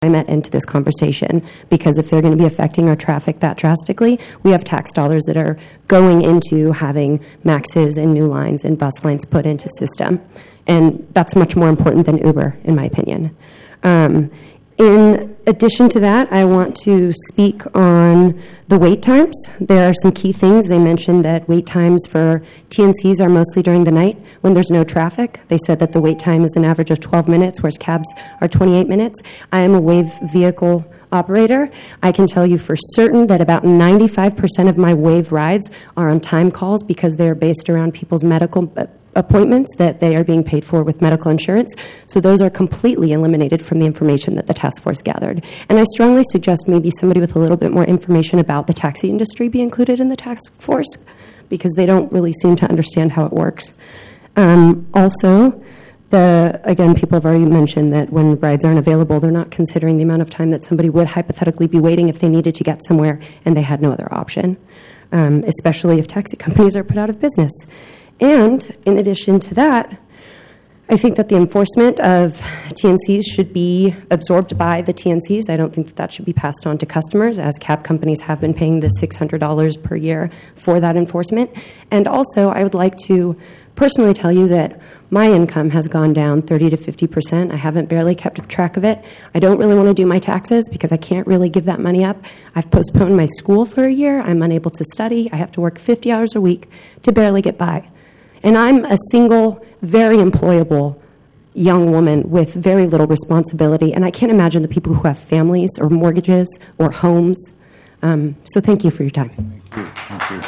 climate into this conversation, because if they're going to be affecting our traffic that drastically, we have tax dollars that are going into having maxes and new lines and bus lines put into system. And that's much more important than Uber, in my opinion. In addition to that, I want to speak on the wait times. There are some key things. They mentioned that wait times for TNCs are mostly during the night when there's no traffic. They said that the wait time is an average of 12 minutes, whereas cabs are 28 minutes. I am a Wave vehicle operator. I can tell you for certain that about 95% of my Wave rides are on time calls because they're based around people's medical appointments that they are being paid for with medical insurance. So those are completely eliminated from the information that the task force gathered. And I strongly suggest maybe somebody with a little bit more information about the taxi industry be included in the task force, because they don't really seem to understand how it works. Also, again, people have already mentioned that when rides aren't available, they're not considering the amount of time that somebody would hypothetically be waiting if they needed to get somewhere and they had no other option, especially if taxi companies are put out of business. And in addition to that, I think that the enforcement of TNCs should be absorbed by the TNCs. I don't think that that should be passed on to customers, as cab companies have been paying the $600 per year for that enforcement. And also, I would like to personally tell you that my income has gone down 30 to 50%. I haven't barely kept track of it. I don't really want to do my taxes because I can't really give that money up. I've postponed my school for a year. I'm unable to study. I have to work 50 hours a week to barely get by. And I'm a single, very employable young woman with very little responsibility, and I can't imagine the people who have families or mortgages or homes. So thank you for your time. Thank you. Thank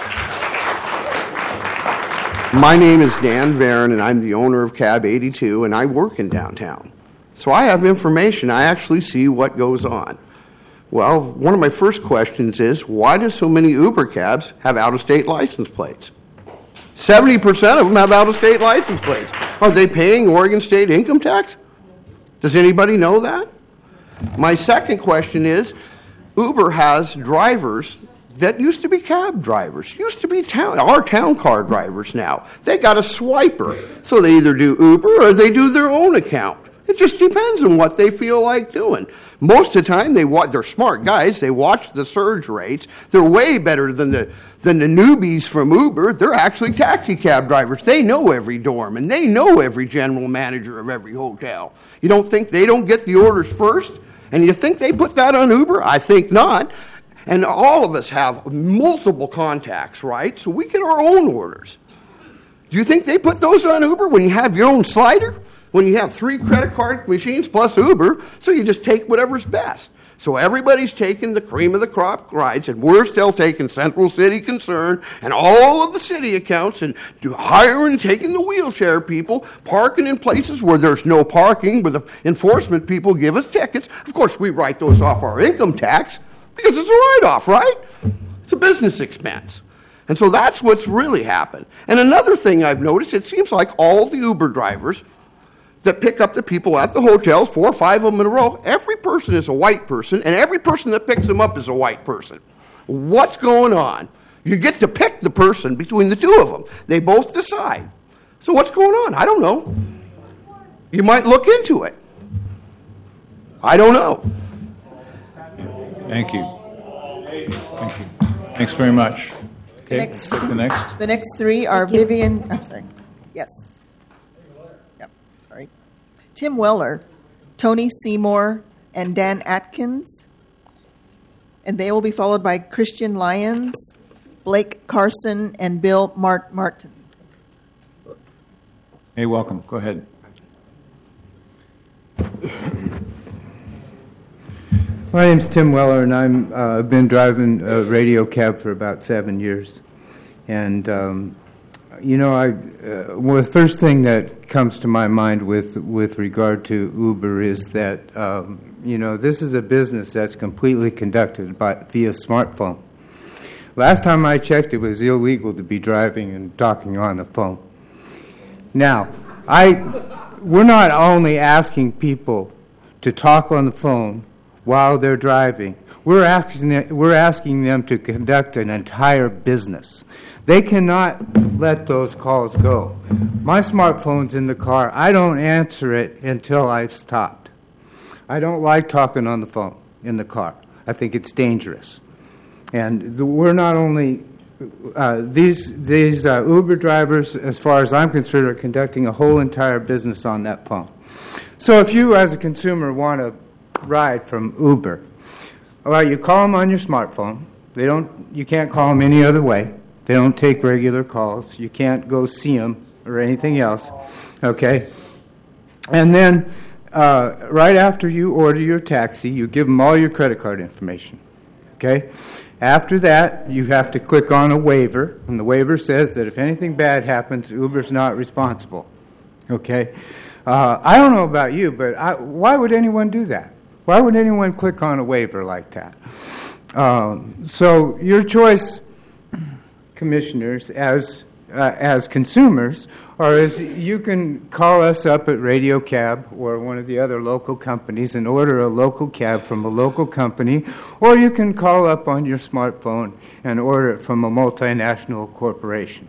you. My name is Dan Varon, and I'm the owner of Cab 82, and I work in downtown. So I have information. I actually see what goes on. Well, one of my first questions is, why do so many Uber cabs have out-of-state license plates? 70% of them have out-of-state license plates. Are they paying Oregon State income tax? Does anybody know that? My second question is, Uber has drivers that used to be cab drivers, used to be our town car drivers now. They got a swiper, so they either do Uber or they do their own account. It just depends on what they feel like doing. Most of the time, they're smart guys. They watch the surge rates. They're way better than the newbies from Uber. They're actually taxi cab drivers. They know every dorm, and they know every general manager of every hotel. You don't think they don't get the orders first? And you think they put that on Uber? I think not. And all of us have multiple contacts, right? So we get our own orders. Do you think they put those on Uber when you have your own slider? When you have 3 credit card machines plus Uber, so you just take whatever's best. So everybody's taking the cream of the crop rides, and we're still taking Central City Concern and all of the city accounts and hiring and taking the wheelchair people, parking in places where there's no parking, where the enforcement people give us tickets. Of course, we write those off our income tax because it's a write-off, right? It's a business expense. And so that's what's really happened. And another thing I've noticed, it seems like all the Uber drivers that pick up the people at the hotels, 4 or 5 of them in a row, every person is a white person, and every person that picks them up is a white person. What's going on? You get to pick the person between the two of them. They both decide. So what's going on? I don't know. You might look into it. I don't know. Thank you. Thank you. Thanks very much. Okay, the next. The next 3 are Vivian. I'm sorry. Yes. Tim Weller, Tony Seymour, and Dan Atkins. And they will be followed by Christian Lyons, Blake Carson, and Bill Martin. Hey, welcome. Go ahead. My name's Tim Weller, and I've been driving a radio cab for about 7 years. And well, the first thing that comes to my mind with regard to Uber is that, this is a business that's completely conducted via smartphone. Last time I checked, it was illegal to be driving and talking on the phone. Now, we're not only asking people to talk on the phone while they're driving. We're asking them to conduct an entire business. They cannot let those calls go. My smartphone's in the car. I don't answer it until I've stopped. I don't like talking on the phone in the car. I think it's dangerous. And we're not only these Uber drivers, as far as I'm concerned, are conducting a whole entire business on that phone. So if you, as a consumer, want to ride from Uber, well, you call them on your smartphone. You can't call them any other way. They don't take regular calls. You can't go see them or anything else. Okay? And then right after you order your taxi, you give them all your credit card information. Okay? After that, you have to click on a waiver, and the waiver says that if anything bad happens, Uber's not responsible. Okay? I don't know about you, but why would anyone do that? Why would anyone click on a waiver like that? So your choice, commissioners, as consumers, or as you can call us up at Radio Cab or one of the other local companies and order a local cab from a local company, or you can call up on your smartphone and order it from a multinational corporation.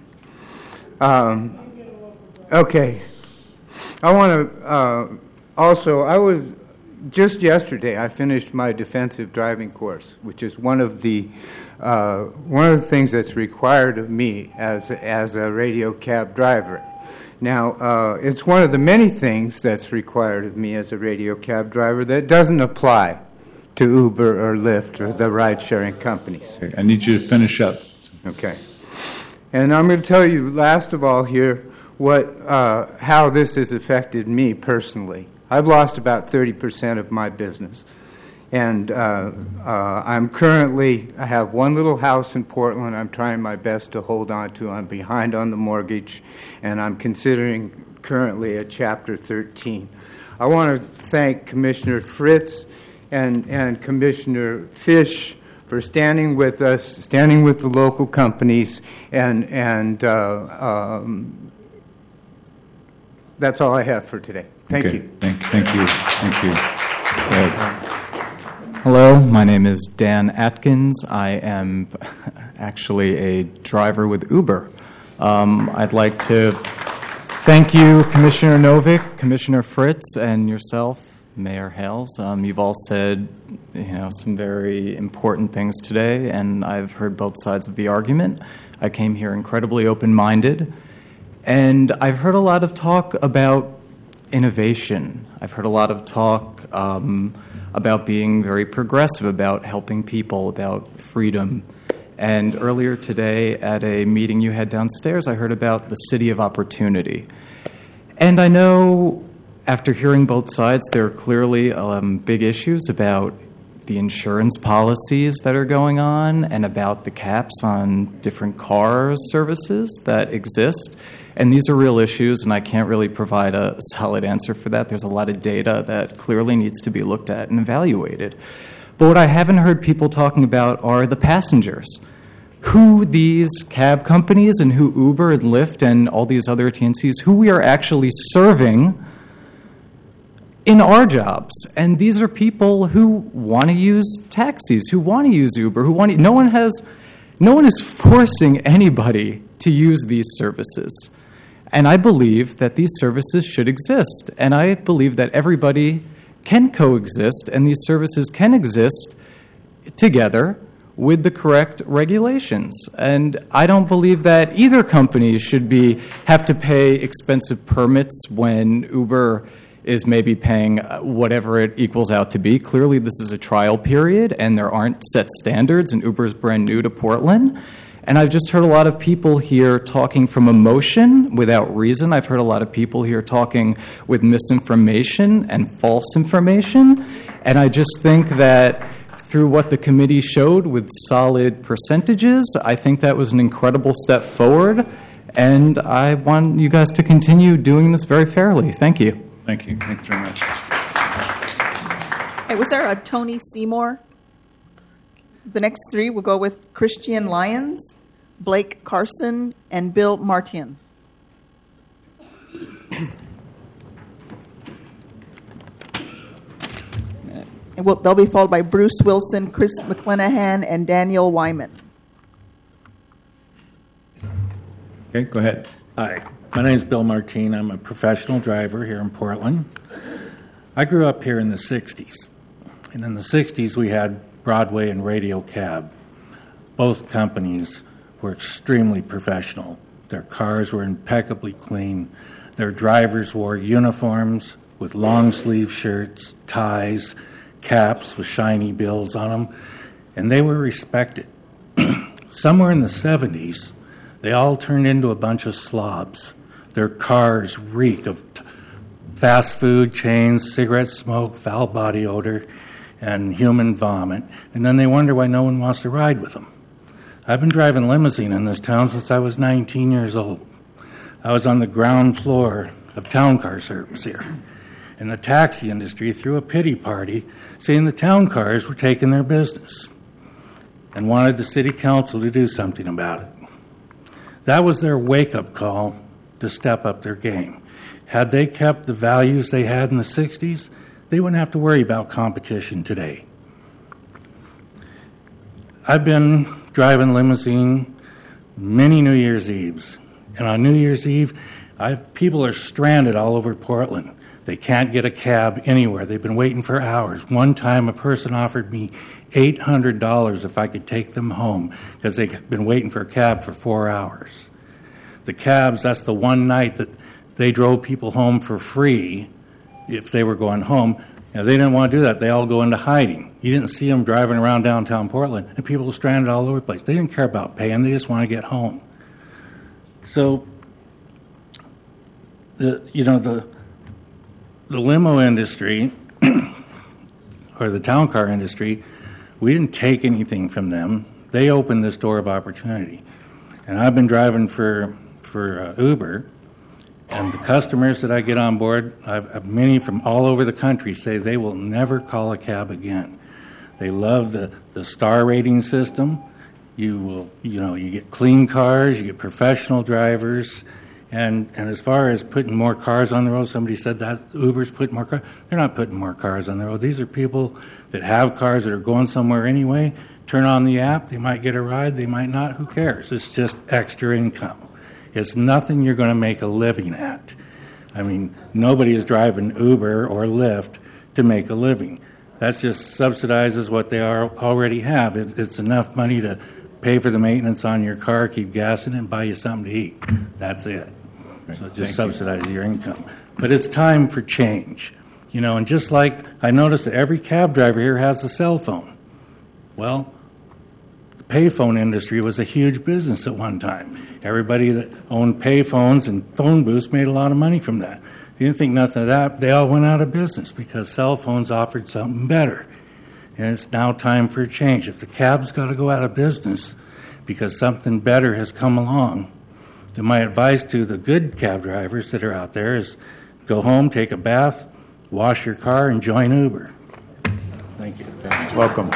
Okay. I want to just yesterday I finished my defensive driving course, which is one of the things that's required of me as a radio cab driver. Now, it's one of the many things that's required of me as a radio cab driver that doesn't apply to Uber or Lyft or the ride-sharing companies. I need you to finish up. Okay. And I'm going to tell you, last of all here, how this has affected me personally. I've lost about 30% of my business. And I have one little house in Portland I'm trying my best to hold on to. I'm behind on the mortgage, and I'm considering currently a Chapter 13. I want to thank Commissioner Fritz and Commissioner Fish for standing with us, standing with the local companies, and that's all I have for today. Thank you. Thank you. Go ahead. Hello, my name is Dan Atkins. I am actually a driver with Uber. I'd like to thank you, Commissioner Novick, Commissioner Fritz, and yourself, Mayor Hales. You've all said, some very important things today, and I've heard both sides of the argument. I came here incredibly open-minded, and I've heard a lot of talk about innovation. I've heard a lot of talk about being very progressive, about helping people, about freedom. And earlier today at a meeting you had downstairs, I heard about the city of opportunity. And I know after hearing both sides, there are clearly big issues about the insurance policies that are going on and about the caps on different car services that exist. And these are real issues, and I can't really provide a solid answer for that. There's a lot of data that clearly needs to be looked at and evaluated. But what I haven't heard people talking about are the passengers. Who these cab companies and who Uber and Lyft and all these other TNCs, who we are actually serving in our jobs. And these are people who want to use taxis, who want to use Uber, no one is forcing anybody to use these services. And I believe that these services should exist. And I believe that everybody can coexist and these services can exist together with the correct regulations. And I don't believe that either company should have to pay expensive permits when Uber is maybe paying whatever it equals out to be. Clearly, this is a trial period, and there aren't set standards, and Uber is brand new to Portland. And I've just heard a lot of people here talking from emotion without reason. I've heard a lot of people here talking with misinformation and false information. And I just think that through what the committee showed with solid percentages, I think that was an incredible step forward. And I want you guys to continue doing this very fairly. Thank you. Thank you. Thanks very much. Hey, was there a Tony Seymour? The next three will go with Christian Lyons, Blake Carson, and Bill Martin. And they'll be followed by Bruce Wilson, Chris McClenahan, and Daniel Wyman. Okay, go ahead. Hi, my name is Bill Martin. I'm a professional driver here in Portland. I grew up here in the 60s. And in the 60s, we had Broadway and Radio Cab. Both companies were extremely professional. Their cars were impeccably clean. Their drivers wore uniforms with long-sleeve shirts, ties, caps with shiny bills on them, and they were respected. Somewhere in the 70s, they all turned into a bunch of slobs. Their cars reek of fast food chains, cigarette smoke, foul body odor, and human vomit, and then they wonder why no one wants to ride with them. I've been driving limousine in this town since I was 19 years old. I was on the ground floor of town car service here, and the taxi industry threw a pity party saying the town cars were taking their business and wanted the city council to do something about it. That was their wake-up call to step up their game. Had they kept the values they had in the 60s, they wouldn't have to worry about competition today. I've been driving limousine many New Year's Eves, and on New Year's Eve, people are stranded all over Portland. They can't get a cab anywhere. They've been waiting for hours. One time, a person offered me $800 if I could take them home because they've been waiting for a cab for 4 hours. The cabs, that's the one night that they drove people home for free if they were going home. Now, they didn't want to do that. They all go into hiding. You didn't see them driving around downtown Portland, and people were stranded all over the place. They didn't care about paying. They just want to get home. So, the limo industry or the town car industry, we didn't take anything from them. They opened this door of opportunity. And I've been driving for Uber, and the customers that I get on board, I've many from all over the country say they will never call a cab again. They love the star rating system. You get clean cars, you get professional drivers, and as far as putting more cars on the road, somebody said that Uber's putting more cars. They're not putting more cars on the road. These are people that have cars that are going somewhere anyway. Turn on the app, they might get a ride, they might not, who cares? It's just extra income. It's nothing you're going to make a living at. I mean, nobody is driving Uber or Lyft to make a living. That just subsidizes what they already have. It's enough money to pay for the maintenance on your car, keep gassing it, and buy you something to eat. That's it. So it just subsidizes your income. But it's time for change. And just like I noticed that every cab driver here has a cell phone. Well, the payphone industry was a huge business at one time. Everybody that owned payphones and phone booths made a lot of money from that. If you didn't think nothing of that, they all went out of business because cell phones offered something better. And it's now time for a change. If the cab's got to go out of business because something better has come along, then my advice to the good cab drivers that are out there is go home, take a bath, wash your car, and join Uber. Thank you. Welcome.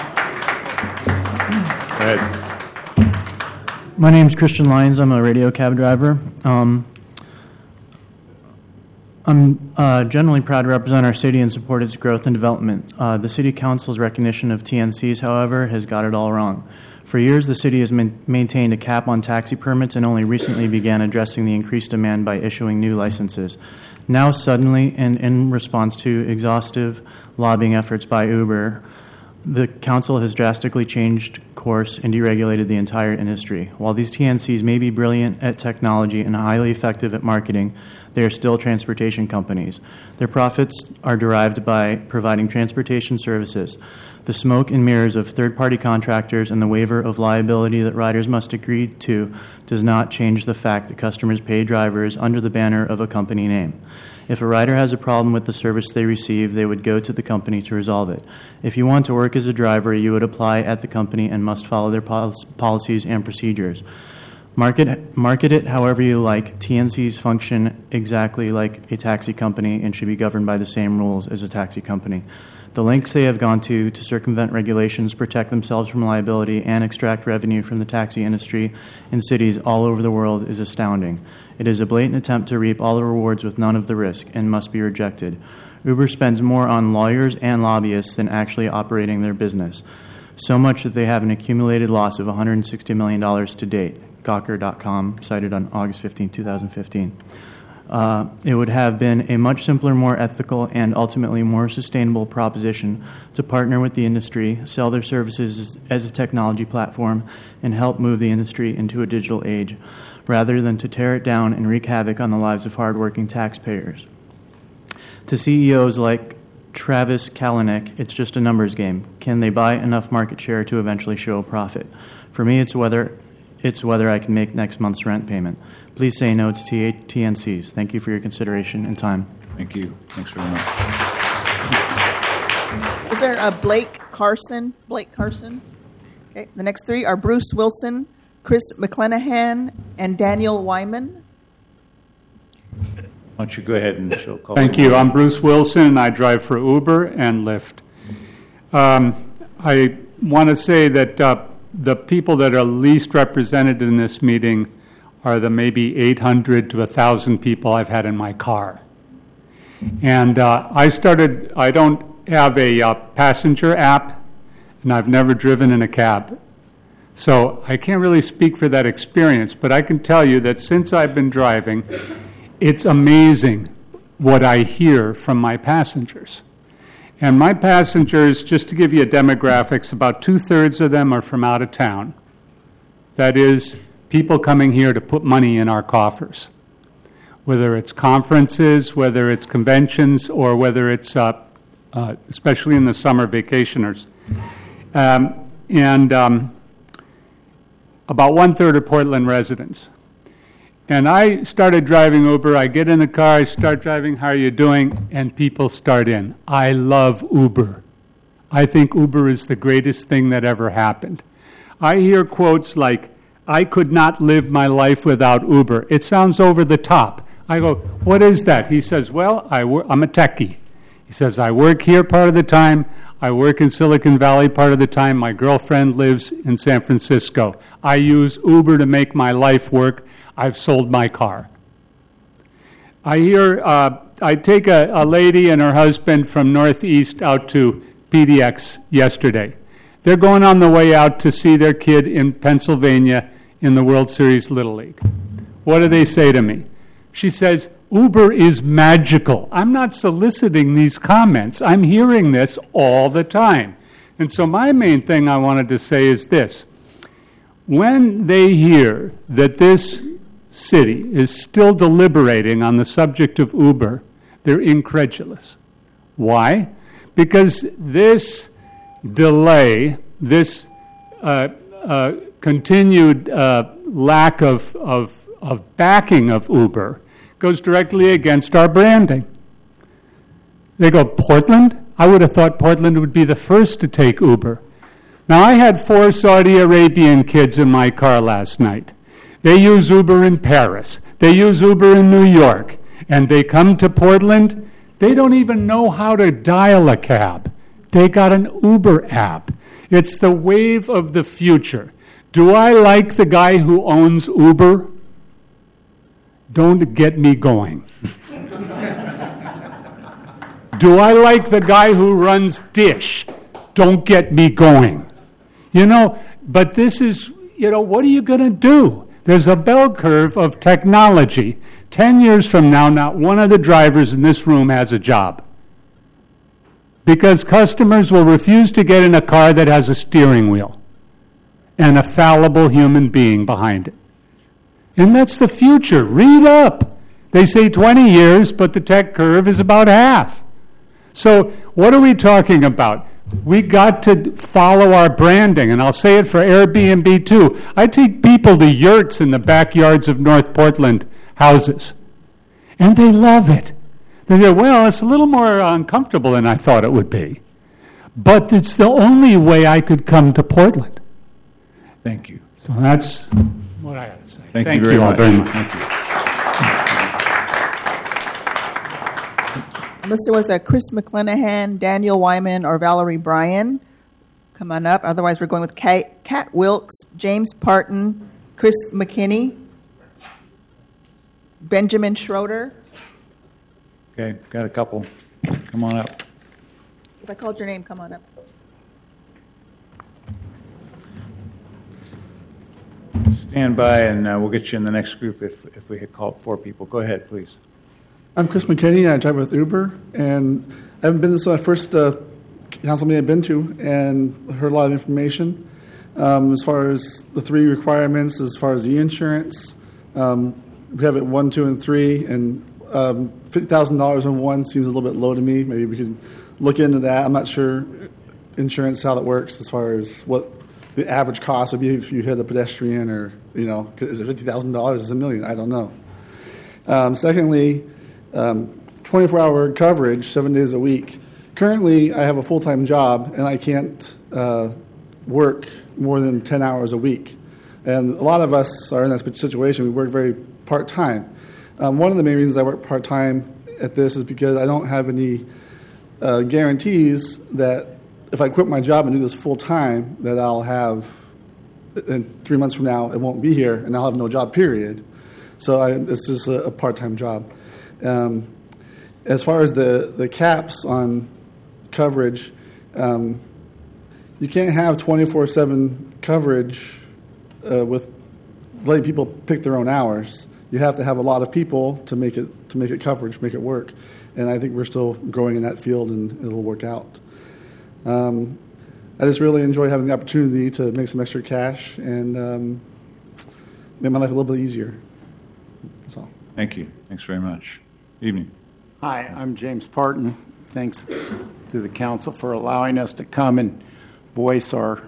Go ahead. My name's Christian Lyons. I'm a radio cab driver. I'm generally proud to represent our city and support its growth and development. The City Council's recognition of TNCs, however, has got it all wrong. For years, the city has maintained a cap on taxi permits and only recently began addressing the increased demand by issuing new licenses. Now, suddenly, and in response to exhaustive lobbying efforts by Uber, the council has drastically changed course and deregulated the entire industry. While these TNCs may be brilliant at technology and highly effective at marketing, they are still transportation companies. Their profits are derived by providing transportation services. The smoke and mirrors of third-party contractors and the waiver of liability that riders must agree to does not change the fact that customers pay drivers under the banner of a company name. If a rider has a problem with the service they receive, they would go to the company to resolve it. If you want to work as a driver, you would apply at the company and must follow their policies and procedures. Market it however you like. TNCs function exactly like a taxi company and should be governed by the same rules as a taxi company. The lengths they have gone to circumvent regulations, protect themselves from liability, and extract revenue from the taxi industry in cities all over the world is astounding. It is a blatant attempt to reap all the rewards with none of the risk and must be rejected. Uber spends more on lawyers and lobbyists than actually operating their business, so much that they have an accumulated loss of $160 million to date. Gawker.com, cited on August 15, 2015. It would have been a much simpler, more ethical, and ultimately more sustainable proposition to partner with the industry, sell their services as a technology platform, and help move the industry into a digital age, rather than to tear it down and wreak havoc on the lives of hardworking taxpayers. To CEOs like Travis Kalanick, it's just a numbers game. Can they buy enough market share to eventually show a profit? For me, it's whether I can make next month's rent payment. Please say no to TNCs. Thank you for your consideration and time. Thank you. Thanks very much. Is there a Blake Carson? Blake Carson? Okay. The next three are Bruce Wilson, Chris McClenahan, and Daniel Wyman. Why don't you go ahead and show call? Thank you. I'm Bruce Wilson, and I drive for Uber and Lyft. I want to say that the people that are least represented in this meeting are the maybe 800 to 1,000 people I've had in my car. And I don't have a passenger app, and I've never driven in a cab. So I can't really speak for that experience, but I can tell you that since I've been driving, it's amazing what I hear from my passengers. And my passengers, just to give you a demographics, about 2/3 of them are from out of town. That is, people coming here to put money in our coffers, whether it's conferences, whether it's conventions, or whether it's, especially in the summer, vacationers. About 1/3 are Portland residents. And I started driving Uber. I get in the car, I start driving, how are you doing? And people start in. I love Uber. I think Uber is the greatest thing that ever happened. I hear quotes like, I could not live my life without Uber. It sounds over the top. I go, what is that? He says, well, I'm a techie. He says, I work here part of the time. I work in Silicon Valley part of the time. My girlfriend lives in San Francisco. I use Uber to make my life work. I've sold my car. I take a lady and her husband from Northeast out to PDX yesterday. They're going on the way out to see their kid in Pennsylvania in the World Series Little League. What do they say to me? She says, Uber is magical. I'm not soliciting these comments. I'm hearing this all the time. And so my main thing I wanted to say is this. When they hear that this city is still deliberating on the subject of Uber, they're incredulous. Why? Because this delay, this continued lack of backing of Uber goes directly against our branding. They go, Portland? I would have thought Portland would be the first to take Uber. Now, I had 4 Saudi Arabian kids in my car last night. They use Uber in Paris. They use Uber in New York. And they come to Portland. They don't even know how to dial a cab. They got an Uber app. It's the wave of the future. Do I like the guy who owns Uber? Don't get me going. Do I like the guy who runs Dish? Don't get me going. But this is, what are you going to do? There's a bell curve of technology. 10 years from now, not one of the drivers in this room has a job. Because customers will refuse to get in a car that has a steering wheel and a fallible human being behind it. And that's the future. Read up. They say 20 years, but the tech curve is about half. So what are we talking about? We got to follow our branding, and I'll say it for Airbnb too. I take people to yurts in the backyards of North Portland houses, and they love it. They say, well, it's a little more uncomfortable than I thought it would be, but it's the only way I could come to Portland. Thank you. So that's what I got to say. Thank you very all much. very much. Thank you. Unless there was a Chris McClenahan, Daniel Wyman, or Valerie Bryan, come on up. Otherwise, we're going with Kat Wilkes, James Parton, Chris McKinney, Benjamin Schroeder. Okay, got a couple. Come on up. If I called your name, come on up. Stand by, and we'll get you in the next group if we had called 4 people. Go ahead, please. I'm Chris McKinney. I drive with Uber, and I haven't been. This is my first council meeting I've been to, and heard a lot of information as far as the 3 requirements, as far as the insurance. We have it 1, 2, and 3, and $50,000 on 1 seems a little bit low to me. Maybe we could look into that. I'm not sure insurance how that works as far as what the average cost would be if you hit a pedestrian, or is it $50,000? Is it $1 million? I don't know. Secondly, 24-hour coverage, 7 days a week. Currently, I have a full-time job, and I can't work more than 10 hours a week. And a lot of us are in that situation. We work very part-time. One of the main reasons I work part-time at this is because I don't have any guarantees that if I quit my job and do this full-time, that I'll have, in 3 months from now, it won't be here, and I'll have no job, period. So it's just a part-time job. As far as the caps on coverage, you can't have 24/7 coverage with letting people pick their own hours. You have to have a lot of people to make it coverage, make it work. And I think we're still growing in that field, and it'll work out. I just really enjoy having the opportunity to make some extra cash and make my life a little bit easier. That's all. Thank you. Thanks very much. Evening. Hi, I'm James Parton. Thanks to the council for allowing us to come and voice our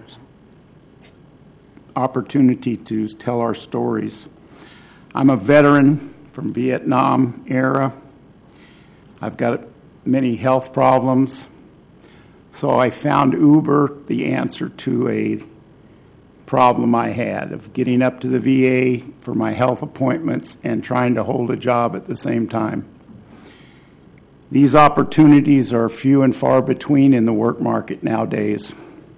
opportunity to tell our stories. I'm a veteran from Vietnam era. I've got many health problems. So I found Uber the answer to a problem I had of getting up to the VA for my health appointments and trying to hold a job at the same time. These opportunities are few and far between in the work market nowadays.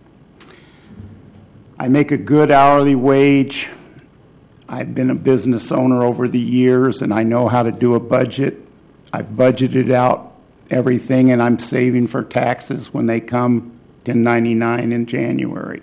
I make a good hourly wage. I've been a business owner over the years, and I know how to do a budget. I've budgeted out everything, and I'm saving for taxes when they come 1099 in January.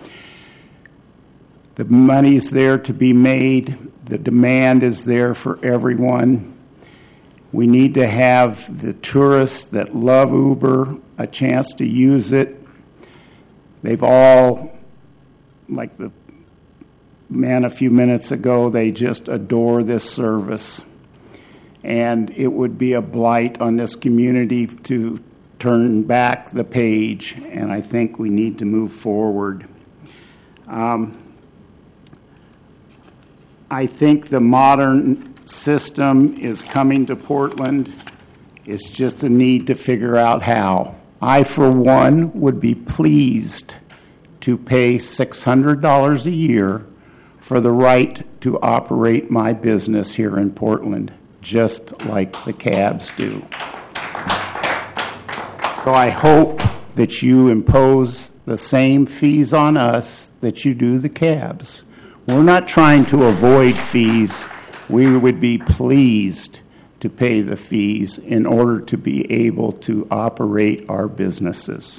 The money's there to be made. The demand is there for everyone. We need to have the tourists that love Uber a chance to use it. They've all, like the man a few minutes ago, they just adore this service. And it would be a blight on this community to turn back the page, and I think we need to move forward. I think the modern system is coming to Portland. It's just a need to figure out how. I, for one, would be pleased to pay $600 a year for the right to operate my business here in Portland, just like the cabs do. So I hope that you impose the same fees on us that you do the cabs. We're not trying to avoid fees. We would be pleased to pay the fees in order to be able to operate our businesses.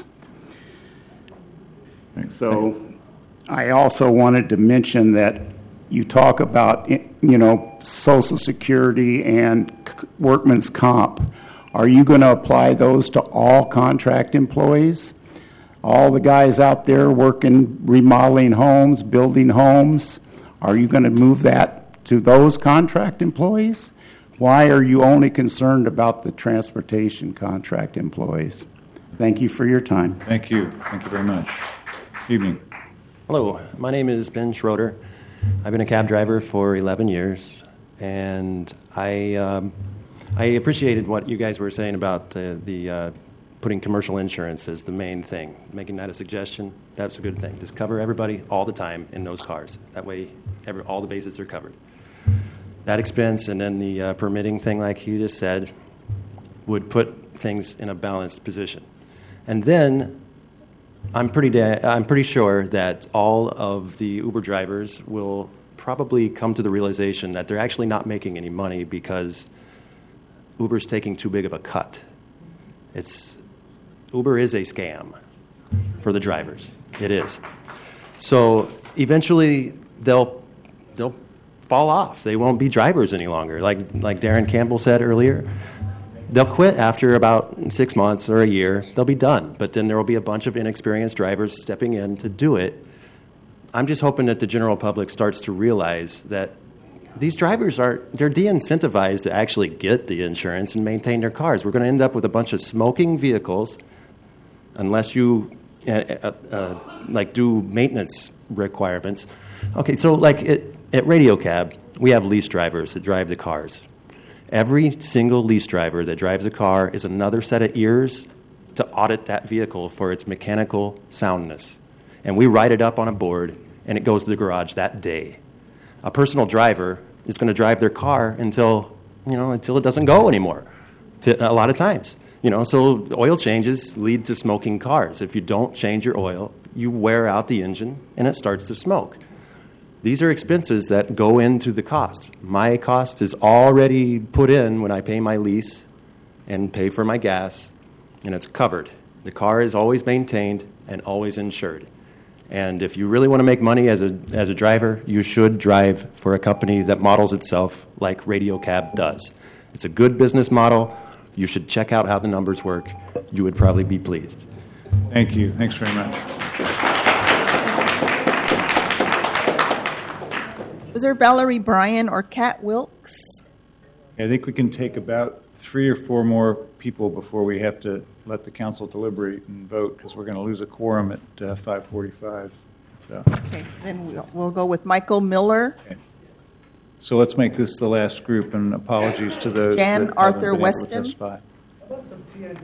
So I also wanted to mention that you talk about, Social Security and workman's comp. Are you going to apply those to all contract employees? All the guys out there working, remodeling homes, building homes, are you going to move that to those contract employees? Why are you only concerned about the transportation contract employees? Thank you for your time. Thank you. Thank you very much. Evening. Hello, my name is Ben Schroeder. I've been a cab driver for 11 years, and I appreciated what you guys were saying about the putting commercial insurance as the main thing. Making that a suggestion, that's a good thing. Just cover everybody all the time in those cars. That way, all the bases are covered. That expense and then the permitting thing, like you just said, would put things in a balanced position. And then I'm pretty sure that all of the Uber drivers will probably come to the realization that they're actually not making any money because Uber's taking too big of a cut. Uber is a scam for the drivers. It is. So eventually they'll fall off. They won't be drivers any longer. Like Darren Campbell said earlier, they'll quit after about 6 months or a year. They'll be done. But then there will be a bunch of inexperienced drivers stepping in to do it. I'm just hoping that the general public starts to realize that these drivers they're de-incentivized to actually get the insurance and maintain their cars. We're going to end up with a bunch of smoking vehicles unless you do maintenance requirements. Okay, so at Radio Cab, we have lease drivers that drive the cars. Every single lease driver that drives a car is another set of ears to audit that vehicle for its mechanical soundness. And we write it up on a board, and it goes to the garage that day. A personal driver is going to drive their car until it doesn't go anymore. A lot of times, so oil changes lead to smoking cars. If you don't change your oil, you wear out the engine and it starts to smoke. These are expenses that go into the cost. My cost is already put in when I pay my lease and pay for my gas, and it's covered. The car is always maintained and always insured. And if you really want to make money as a driver, you should drive for a company that models itself like Radio Cab does. It's a good business model. You should check out how the numbers work. You would probably be pleased. Thank you. Thanks very much. Was there Valerie Bryan or Kat Wilkes? I think we can take about 3 or 4 more people before we have to let the council deliberate and vote, because we're going to lose a quorum at 5:45. So. Okay, then we'll go with Michael Miller. Okay. So let's make this the last group, and apologies to those Jan that Arthur haven't been Weston. able to testify.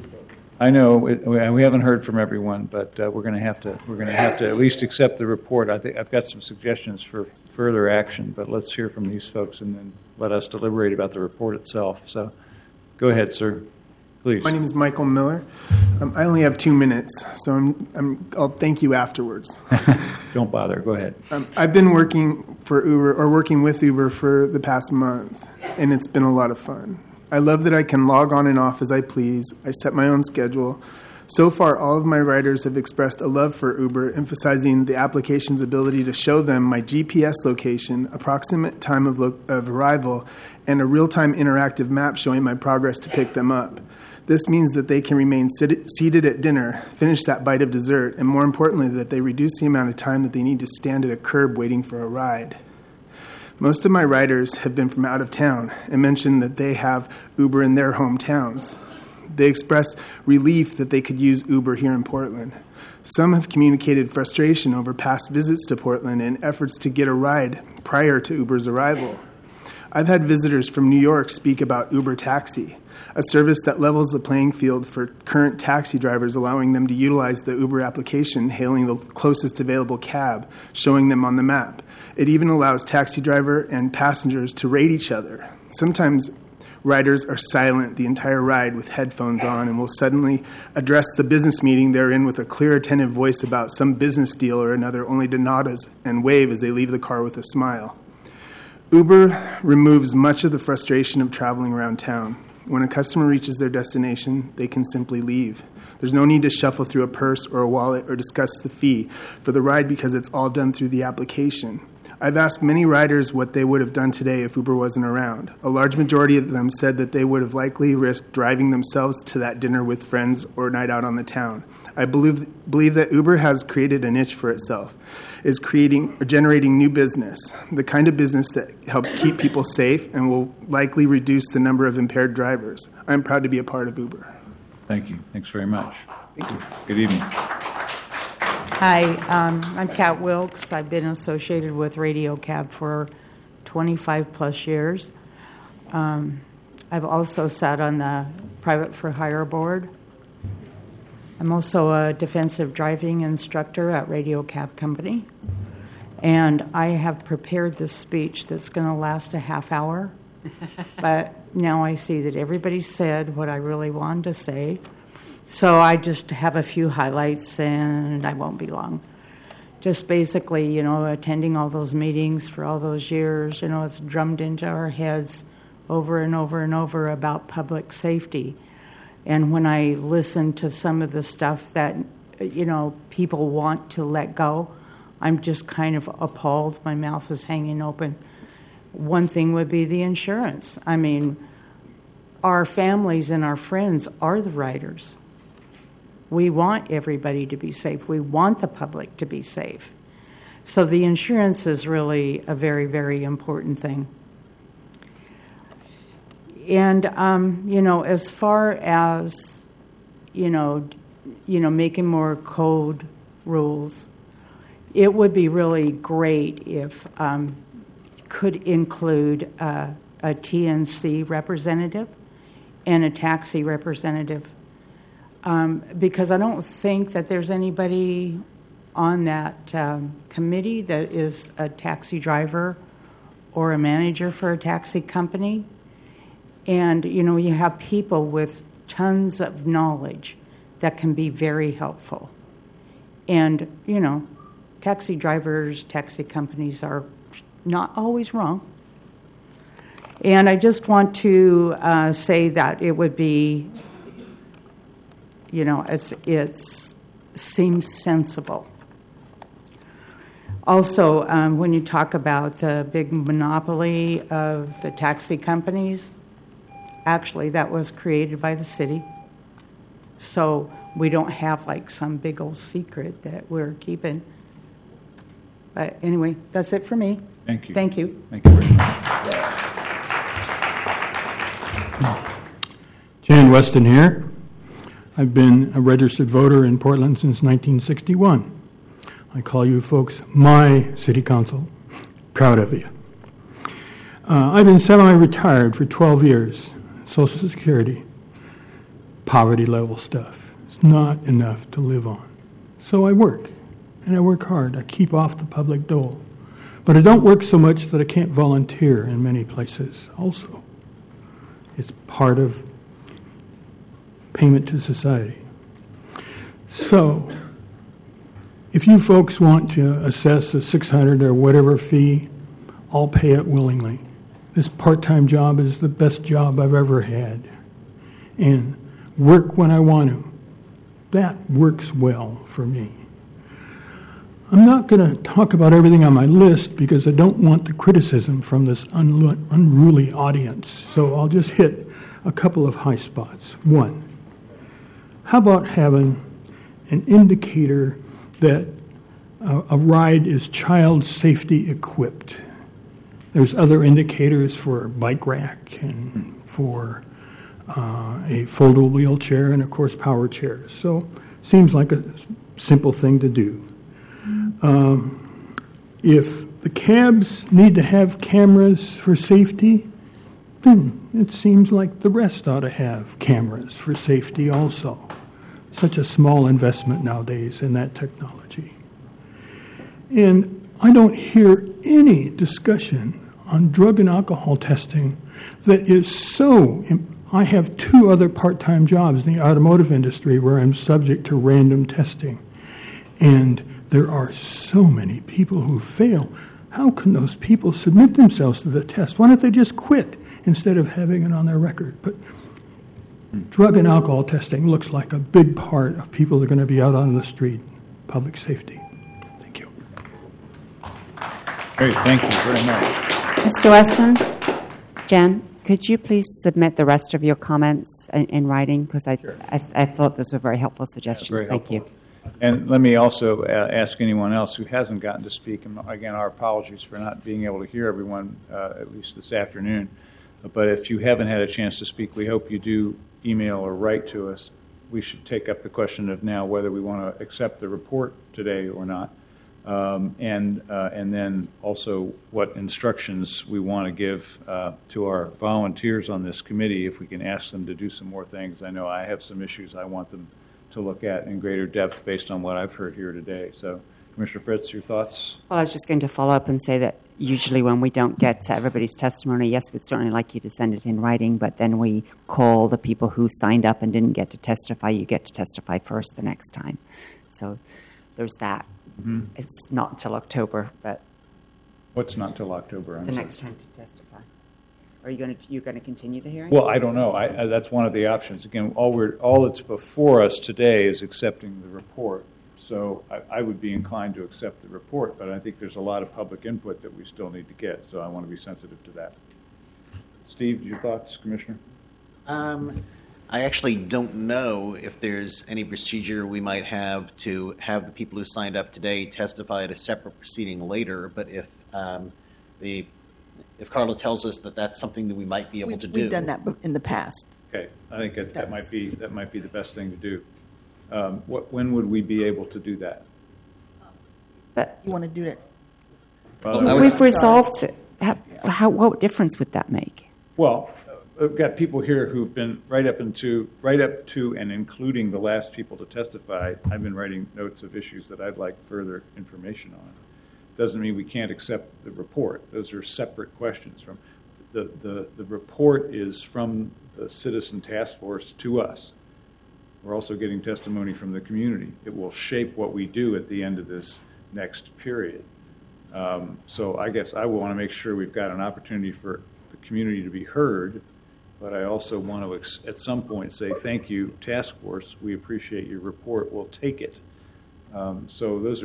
I know we haven't heard from everyone, but we're going to have to at least accept the report. I think I've got some suggestions for further action, but let's hear from these folks and then let us deliberate about the report itself. So, go ahead, sir. Please. My name is Michael Miller. I only have 2 minutes, so I'll thank you afterwards. Don't bother. Go ahead. I've been working with Uber for the past month, and it's been a lot of fun. I love that I can log on and off as I please. I set my own schedule. So far, all of my riders have expressed a love for Uber, emphasizing the application's ability to show them my GPS location, approximate time of arrival, and a real-time interactive map showing my progress to pick them up. This means that they can remain seated at dinner, finish that bite of dessert, and more importantly, that they reduce the amount of time that they need to stand at a curb waiting for a ride. Most of my riders have been from out of town and mentioned that they have Uber in their hometowns. They express relief that they could use Uber here in Portland. Some have communicated frustration over past visits to Portland and efforts to get a ride prior to Uber's arrival. I've had visitors from New York speak about Uber Taxi, a service that levels the playing field for current taxi drivers, allowing them to utilize the Uber application, hailing the closest available cab, showing them on the map. It even allows taxi driver and passengers to rate each other. Sometimes riders are silent the entire ride with headphones on and will suddenly address the business meeting they're in with a clear, attentive voice about some business deal or another, only to nod and wave as they leave the car with a smile. Uber removes much of the frustration of traveling around town. When a customer reaches their destination, they can simply leave. There's no need to shuffle through a purse or a wallet or discuss the fee for the ride because it's all done through the application. I've asked many riders what they would have done today if Uber wasn't around. A large majority of them said that they would have likely risked driving themselves to that dinner with friends or night out on the town. I believe that Uber has created a niche for itself, is generating new business, the kind of business that helps keep people safe and will likely reduce the number of impaired drivers. I'm proud to be a part of Uber. Thank you. Thanks very much. Thank you. Good evening. Hi, I'm Kat Wilkes. I've been associated with Radio Cab for 25 plus years. I've also sat on the Private for Hire board. I'm also a defensive driving instructor at Radio Cab Company. And I have prepared this speech that's going to last a half hour. But now I see that everybody said what I really wanted to say. So I just have a few highlights, and I won't be long. Just basically, attending all those meetings for all those years, it's drummed into our heads over and over and over about public safety. And when I listen to some of the stuff that, people want to let go, I'm just kind of appalled. My mouth is hanging open one thing would be the insurance. I mean, our families and our friends are the riders. We want everybody to be safe. We want the public to be safe. So the insurance is really a very, very important thing. And, as far as, making more code rules, it would be really great if could include a TNC representative and a taxi representative. Because I don't think that there's anybody on that committee that is a taxi driver or a manager for a taxi company. And, you have people with tons of knowledge that can be very helpful. And, taxi drivers, taxi companies are not always wrong. And I just want to say that it would be, it seems sensible. Also, when you talk about the big monopoly of the taxi companies, actually that was created by the city. So we don't have like some big old secret that we're keeping. But anyway, that's it for me. Thank you. Thank you. Thank you very much. Jan Weston here. I've been a registered voter in Portland since 1961. I call you folks my city council. Proud of you. I've been semi-retired for 12 years. Social Security, poverty level stuff. It's not enough to live on. So I work, and I work hard. I keep off the public dole. But I don't work so much that I can't volunteer in many places also. It's part of payment to society. So, if you folks want to assess a $600 or whatever fee, I'll pay it willingly. This part-time job is the best job I've ever had. And work when I want to. That works well for me. I'm not going to talk about everything on my list because I don't want the criticism from this unruly audience. So I'll just hit a couple of high spots. One, how about having an indicator that a ride is child safety equipped? There's other indicators for a bike rack and for a foldable wheelchair and, of course, power chairs. So seems like a simple thing to do. If the cabs need to have cameras for safety, then it seems like the rest ought to have cameras for safety also. Such a small investment nowadays in that technology. And I don't hear any discussion on drug and alcohol testing that is so... I have 2 other part-time jobs in the automotive industry where I'm subject to random testing. And there are so many people who fail. How can those people submit themselves to the test? Why don't they just quit instead of having it on their record? But drug and alcohol testing looks like a big part of people that are going to be out on the street, public safety. Thank you. Great, thank you very much. Mr. Weston, Jan, could you please submit the rest of your comments in writing? Because I thought those were very helpful suggestions. Yeah, very Thank helpful. you. And let me also ask anyone else who hasn't gotten to speak, and again, our apologies for not being able to hear everyone, at least this afternoon. But if you haven't had a chance to speak, we hope you do email or write to us. We should take up the question of now whether we want to accept the report today or not, and then also what instructions we want to give to our volunteers on this committee if we can ask them to do some more things. I know I have some issues I want them to look at in greater depth based on what I've heard here today. So, Commissioner Fritz, your thoughts? Well, I was just going to follow up and say that usually when we don't get to everybody's testimony, yes, we'd certainly like you to send it in writing, but then we call the people who signed up and didn't get to testify. You get to testify first the next time. So there's that. Mm-hmm. It's not until October, but... What's not till October? The next time to testify. Are you going to continue the hearing? Well, I don't know. That's one of the options. Again, all that's before us today is accepting the report. So I would be inclined to accept the report, but I think there's a lot of public input that we still need to get, so I want to be sensitive to that. Steve, your thoughts, Commissioner? I actually don't know if there's any procedure we might have to have the people who signed up today testify at a separate proceeding later, but if Carla tells us that that's something that we might be able to do. We've done that in the past. Okay, I think that might be the best thing to do. When would we be able to do that? But you want to do it? We've resolved. What difference would that make? Well, I've got people here who've been right up to and including the last people to testify. I've been writing notes of issues that I'd like further information on. Doesn't mean we can't accept the report. Those are separate questions. From the report is from the Citizen Task Force to us. We're also getting testimony from the community. It will shape what we do at the end of this next period. So I guess I will want to make sure we've got an opportunity for the community to be heard, but I also want to at some point say thank you, task force. We appreciate your report. We'll take it. So those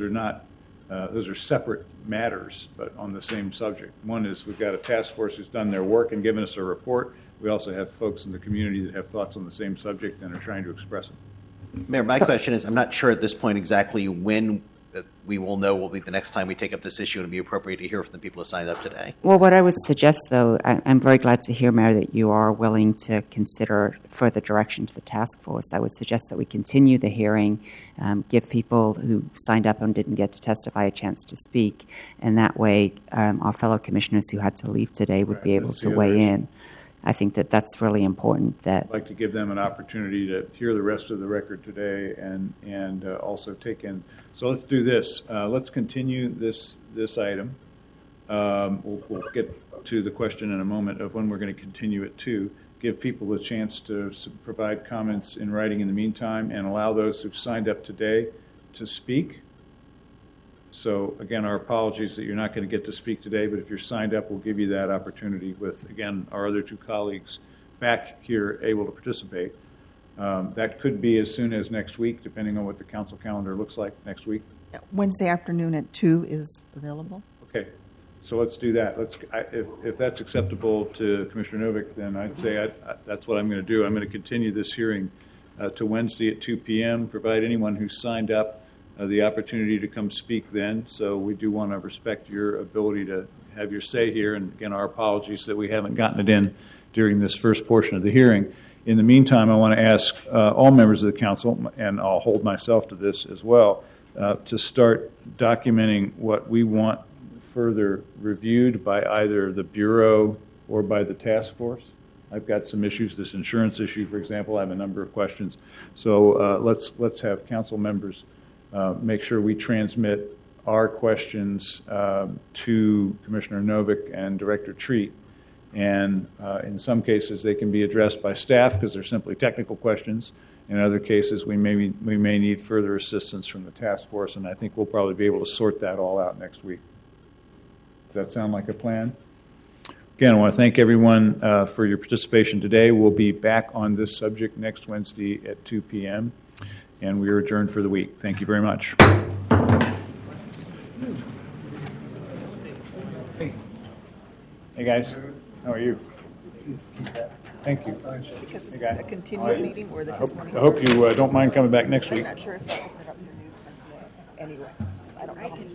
are separate matters, but on the same subject. One is we've got a task force who's done their work and given us a report. We also have folks in the community that have thoughts on the same subject and are trying to express them. Mayor, my question is, I'm not sure at this point exactly when we will know will be the next time we take up this issue, and it'd be appropriate to hear from the people who signed up today. Well, what I would suggest, though, I'm very glad to hear, Mayor, that you are willing to consider further direction to the task force. I would suggest that we continue the hearing, give people who signed up and didn't get to testify a chance to speak, and that way our fellow commissioners who had to leave today would be able to weigh in. I think that that's really important. I'd like to give them an opportunity to hear the rest of the record today and also take in. So let's do this. Let's continue this item. We'll get to the question in a moment of when we're going to continue it to. Give people a chance to provide comments in writing in the meantime and allow those who've signed up today to speak. So, again, our apologies that you're not going to get to speak today, but if you're signed up, we'll give you that opportunity with, again, our other two colleagues back here able to participate. That could be as soon as next week, depending on what the council calendar looks like next week. Wednesday afternoon at 2 is available. Okay, so let's do that. If that's acceptable to Commissioner Novick, then I'd say that's what I'm going to do. I'm going to continue this hearing to Wednesday at 2 p.m., provide anyone who's signed up the opportunity to come speak then. So we do want to respect your ability to have your say here. And again, our apologies that we haven't gotten it in during this first portion of the hearing. In the meantime, I want to ask all members of the council, and I'll hold myself to this as well, to start documenting what we want further reviewed by either the Bureau or by the task force. I've got some issues, this insurance issue, for example. I have a number of questions. So let's have council members make sure we transmit our questions to Commissioner Novick and Director Treat. And in some cases, they can be addressed by staff because they're simply technical questions. In other cases, we may need further assistance from the task force, and I think we'll probably be able to sort that all out next week. Does that sound like a plan? Again, I want to thank everyone for your participation today. We'll be back on this subject next Wednesday at 2 p.m., and we are adjourned for the week. Thank you very much. Hey guys, how are you? Thank you. Because this Hey, guys. is a continued meeting or this is one. I hope you don't mind coming back next week. I'm not sure if that's put up your new testimony. Anyway, I don't know.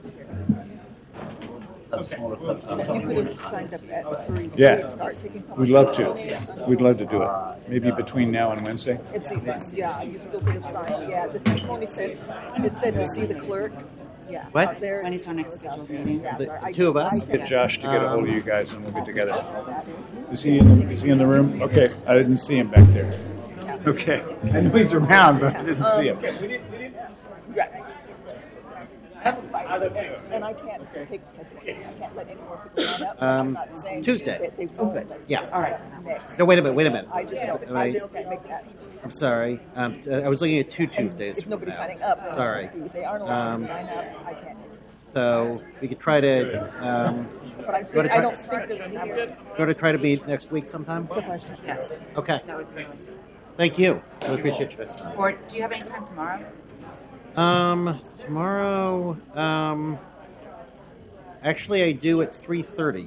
You could have signed up at 3. Yeah, Start taking we'd love to. We'd love to do it. Maybe between now and Wednesday. Yeah, you still could have signed. Yeah, the testimony said to see the clerk. Yeah. What? Out there. When is our next scheduled meeting? The two of us? Get Josh to get a hold of you guys, and we'll get together. Is he in the room? Okay, I didn't see him back there. Okay, I know he's around, but I didn't see him. Yeah. And I can't let any more people line up. I'm not saying Tuesday. that they won't. Yeah. All right. Next. No, wait a minute. I just can't make that. I'm sorry. I was looking at 2 Tuesdays. If nobody's signing up, sorry. If they aren't allowed to sign up, I can't. So we could try to. But I don't think there's a number. Go to try to meet next week sometime. It's a question. Yes. Okay. That would be awesome. Thank you. I appreciate you. Or do you have any time tomorrow? Tomorrow, actually, I do at 3:30.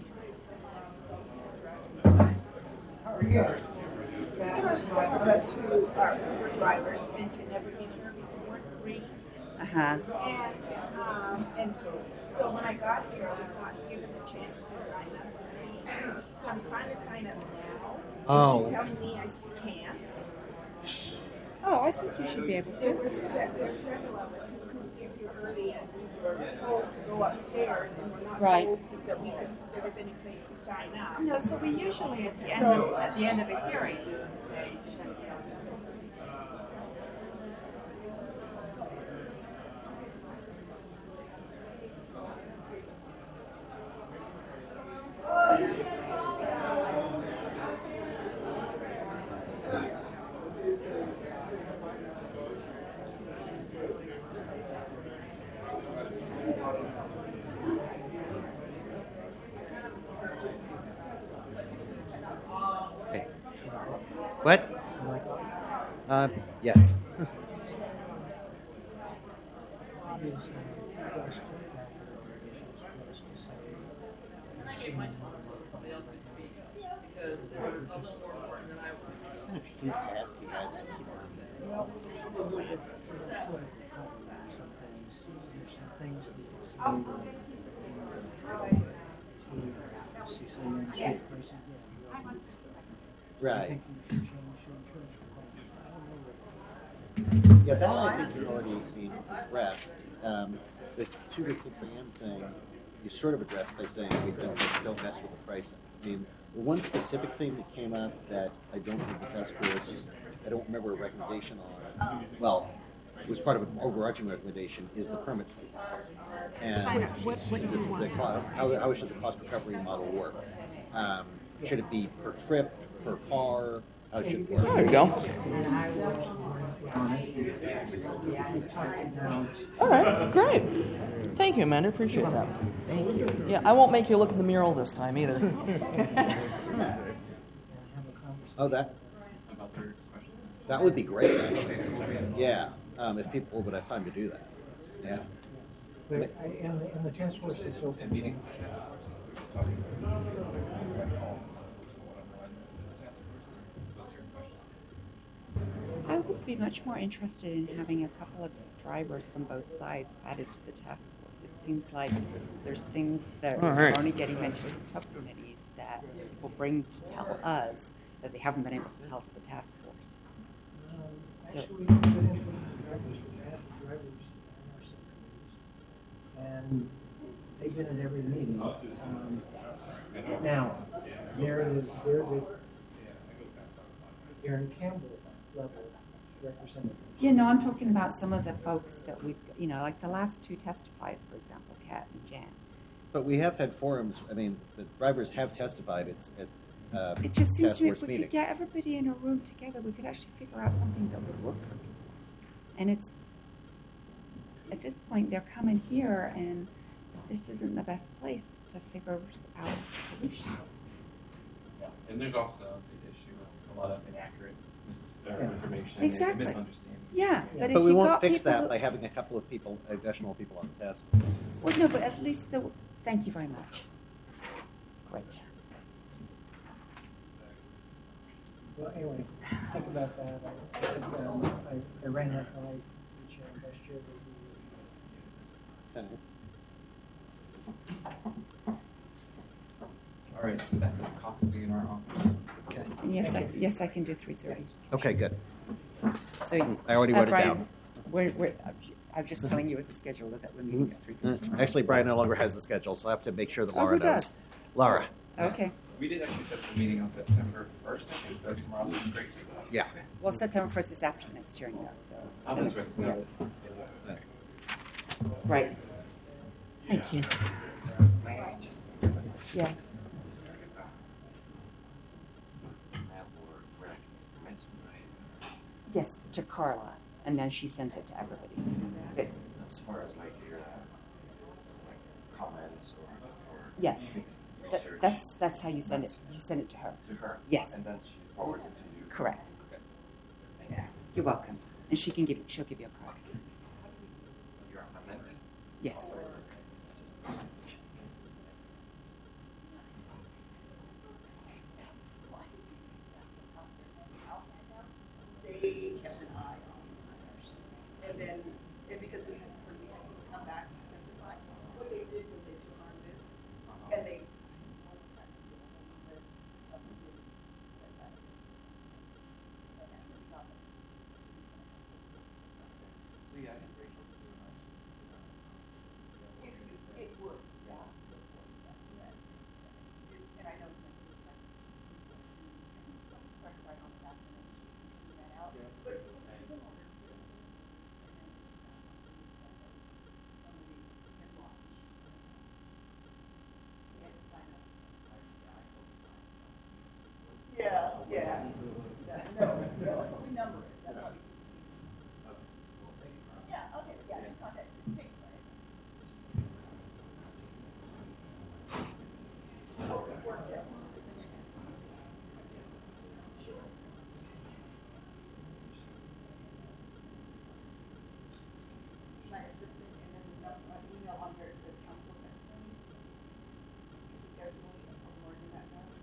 Uh-huh. And so when I got here, I was not given the chance to sign up. I'm trying to sign up now. Oh. She's telling me I still can't. Oh, I think you should be able to. There's several of us who couldn't get here early, and we were told to go upstairs, and we're not Right. told that we could, there was any place to sign up. No, so we usually at the end of a hearing we would say shut it down. Okay. What? Yes. Right. Yeah, that I think is already being addressed. The 2 to 6 a.m. thing, you sort of addressed by saying we don't mess with the pricing. I mean, the one specific thing that came up that I don't think the task force, I don't remember a recommendation on. Well, it was part of an overarching recommendation is the permit fees. And What do you want? how should the cost recovery model work? Should it be per trip, per car? How should it work? There you go. All right, great. Thank you, Amanda. Appreciate that. Thank you. Yeah, I won't make you look at the mural this time either. Oh, that would be great, actually. Yeah, if people would have time to do that. Yeah. And the task force is open meeting. I would be much more interested in having a couple of drivers from both sides added to the task force. It seems like there's things that are only getting mentioned in subcommittees that people bring to tell us that they haven't been able to tell to the task force. And they've been at every meeting. Now, there's a Aaron Campbell level representative. Yeah, no, I'm talking about some of the folks that we've, like the last two testifies, for example, Kat and Jan. But we have had forums. I mean, the drivers have testified. It's at it just seems task to me force if we meetings. could get everybody in a room together, we could actually figure out something that would work for people. And it's, at this point, they're coming here, and this isn't the best place to figure out solutions. Yeah, and there's also the issue of a lot of inaccurate information Exactly. and misunderstanding. Yeah, but if we you won't got fix people that who- by having a couple of people, additional people on the task force. Well, no, but at least thank you very much. Great. Well, anyway, think about that. I ran that by the chair and vice chair. All right, that is copy in our office. Okay. And yes, I can do 3:30. Okay, good. So I already wrote it Brian, down. I'm just telling you as a schedule that we're meeting at 3:30. Actually, Brian no longer has the schedule, so I have to make sure that Oh, Laura who knows. does? Laura. Okay. We did actually set the meeting on September 1st. I think that's tomorrow. Great. Yeah. Well, September 1st is after the next hearing, though. So. Oh, that's right. Yeah. Right. Thank you. Yeah. Yes, to Carla, and then she sends it to everybody. But, As far as like your comments or yes, research. that's how you send it. You send it to her. To her. Yes. And then she forwards it to you. Correct. Okay. You're welcome, and she'll give you a card. Yes. They kept an eye on matters. And then, and because when we had people come back to testify, what they did was they took our list and they it would, yeah. And I know right on that, that out. But yeah, yeah. No, so we number it. That's why we. Yeah, okay, yeah, you contact me. Oh, report test. My assistant, and there's an email on there that says council testimony. Is it testimony from more than that now?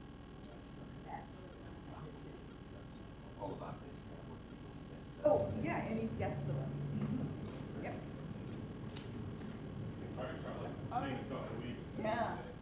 All about this. Oh, yeah, and that's the one. Yep. All right, Charlie. All right. Yeah.